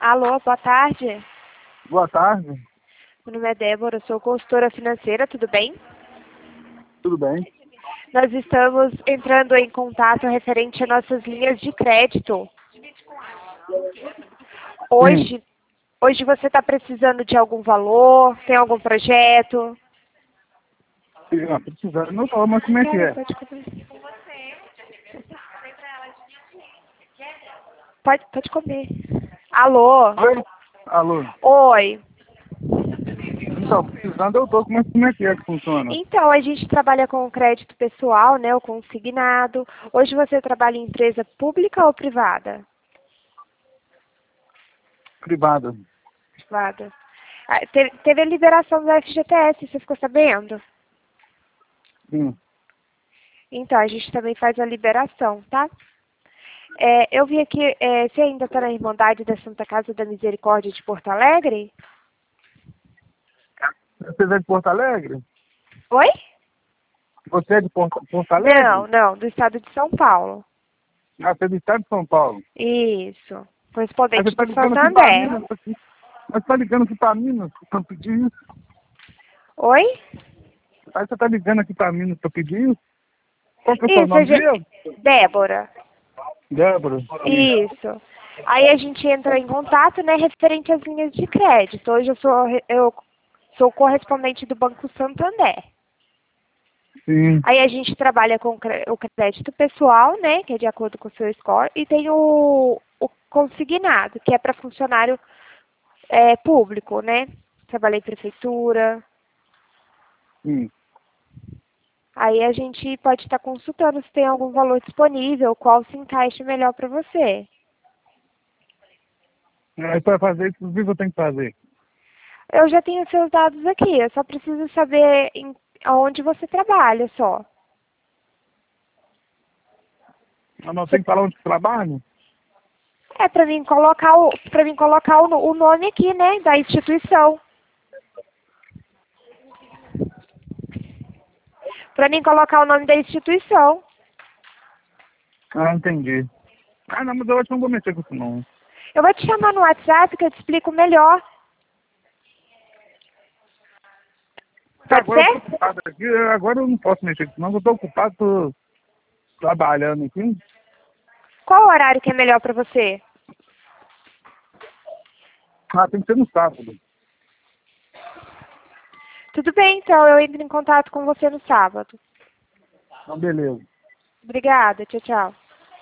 Alô, boa tarde. Boa tarde, Meu nome é Débora, sou consultora financeira, tudo bem? tudo bem? Nós estamos entrando em contato referente a nossas linhas de crédito. Hoje você está precisando de algum valor? Tem algum projeto? Precisando, não tô, mas como é que é? Pode comer. Alô? Oi? Alô? Oi. Então, precisando eu tô, como é que funciona? Então, a gente trabalha com crédito pessoal, né, o consignado. Hoje você trabalha em empresa pública ou privada? Privada. Privada. Ah, teve a liberação do FGTS, você ficou sabendo? Sim. Então, a gente também faz a liberação, tá? Eu vi aqui, você ainda está na Irmandade da Santa Casa da Misericórdia de Porto Alegre? Você é de Porto Alegre? Oi? Você é de Porto Alegre? Não, do estado de São Paulo. Ah, você é do estado de São Paulo. Isso, Aí você correspondente tá do ligando aqui pra Santander. Minas, aqui. Mas tá ligando aqui pra Minas pra pedir isso. Oi? Aí você tá ligando aqui pra Minas pra pedir isso? Qual que é o seu Isso, nome mesmo? Débora. Débora. Isso. Aí a gente entra em contato, né, referente às linhas de crédito. Hoje eu sou correspondente do Banco Santander. Sim. Aí a gente trabalha com o crédito pessoal, né, que é de acordo com o seu score, e tem o consignado, que é para funcionário público, né? Trabalhei em prefeitura. Sim. Aí a gente pode estar consultando se tem algum valor disponível, qual se encaixa melhor para você. Aí pra fazer isso, o que eu tenho que fazer? Eu já tenho seus dados aqui, eu só preciso saber aonde você trabalha só. Eu não tenho que falar onde eu trabalho? É para mim colocar o nome aqui, né, da instituição. Para mim colocar o nome da instituição. Ah, entendi. Ah, não, mas eu acho que não vou mexer com isso, não. Eu vou te chamar no WhatsApp que eu te explico melhor. Pode Agora eu tô ser? ocupado aqui, agora eu não posso mexer com isso, não. Eu tô ocupado, tô trabalhando aqui. Qual horário que é melhor para você? Ah, tem que ser no sábado. Tudo bem, então eu entro em contato com você no sábado. Então, beleza. Obrigada, tchau, tchau.